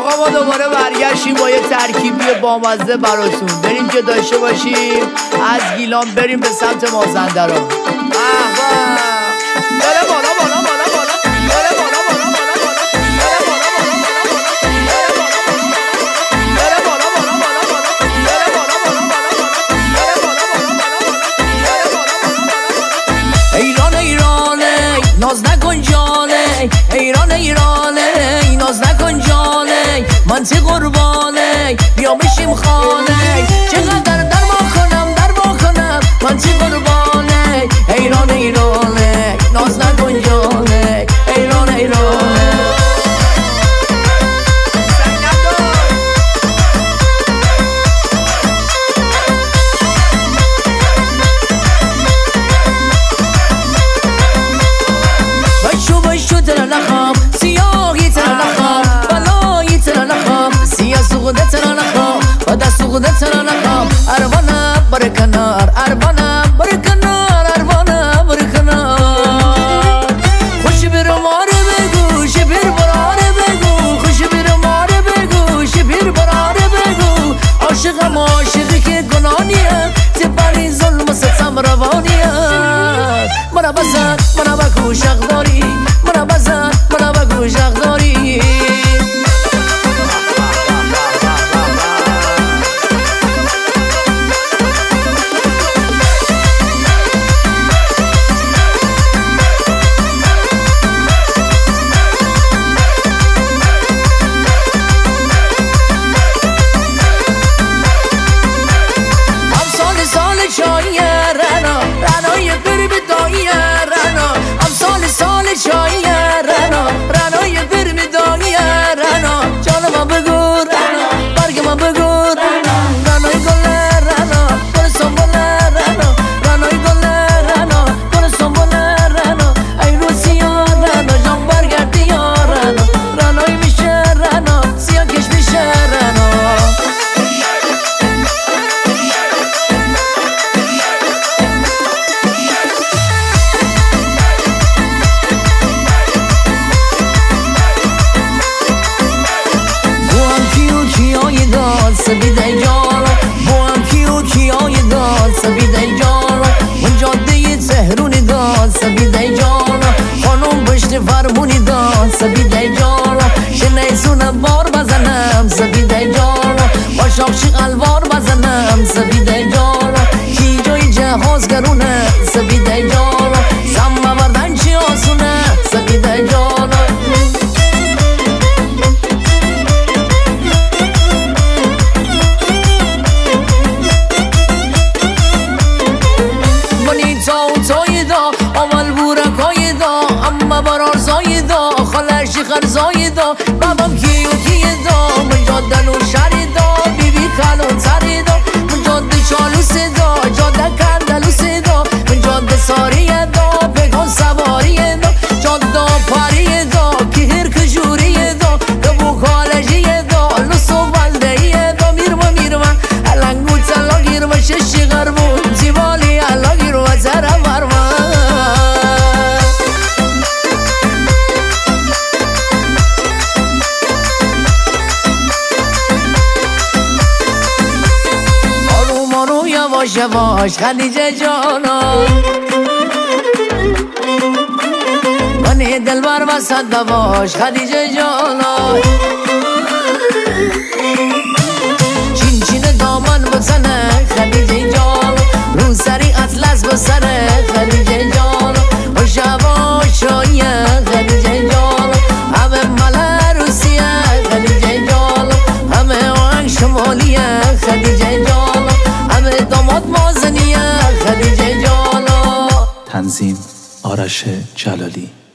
آقا ما دوباره برگشتیم با یه ترکیبی بامزه براتون. بریم که داشته باشیم از گیلان بریم به سمت مازندران. بره بالا بالا بالا بالا، بره بالا بالا بالا بالا، بره بالا بالا بالا بالا، بره بالا بالا بالا بالا، بره بالا بالا بالا بالا، بره بالا بالا بالا بالا، بره بالا بالا بالا بالا. ایران ایرانه ناز نکن جانه، ایران ایرانه ناز نکن جانه، من تی قربانه بیا بشیم خانه، چقدر در ما کنم من تی قربانه، ایران ایرانه ناز نکن جانه، ایران ایرانه. بشو تر نخوام سیاهی تر نخوام، بلایی تر نخوام، سیاه سوخته تر نخوام، بده سوخته تر نخوام، اروانم بره کنار، اروانم بره کنار، اروانم بره کنار. خوش بیر ماره بگو شبیر براره بگو، خوش بیر ماره بگو شبیر براره بگو، عاشقم عاشقی که گنانیه، تبری ظلم و ستم روانیه، منو بزن منو بگو شق داری، منو بزن منو بگو شق داری. سبیده جانا با هم کیو کیای داد، سبیده جانا من جاده تهرونی داد، سبیده جانا خانم پشت فرمونی داد، سبیده جانا شنیسونم بار بزنم، سبیده جانا با شاخشی الوار بزنم، سبیده جانا کی جای جهاز گرونه، سبیده جانا زم بردن چی آسونه، سبیده جانا. اول بورکای دا اما برار زای دا، خالشی خرزای دا، بابام کیو کی دا، من جاده و شری دا، بیبی کلون سری دا، من جاده چالوس دا، جاده کندلوس دا، من جاده ساری دا، بگان سواری دا، جاده پاری دا، که هر کجوری دا، دبو کالجی دا، لسو بلده دا، میرم الانگو تلا گیرم ششی غربون زیبالی الا گیرم زره برمان. یواش یواش خدیجه جانا من دلبر وسط دواش، خدیجه جانا چین چین دامن بزنه، خدیجه جانا رو سری اطلس بسره، خدیجه جانا خوش یواشایه، خدیجه جانا همه مله روسیه، خدیجه جانا همه آهنگ شمالیه، خدیجه جانا همه داماد مازنیه، خدیجه جانا. تنظیم آرش جلالی.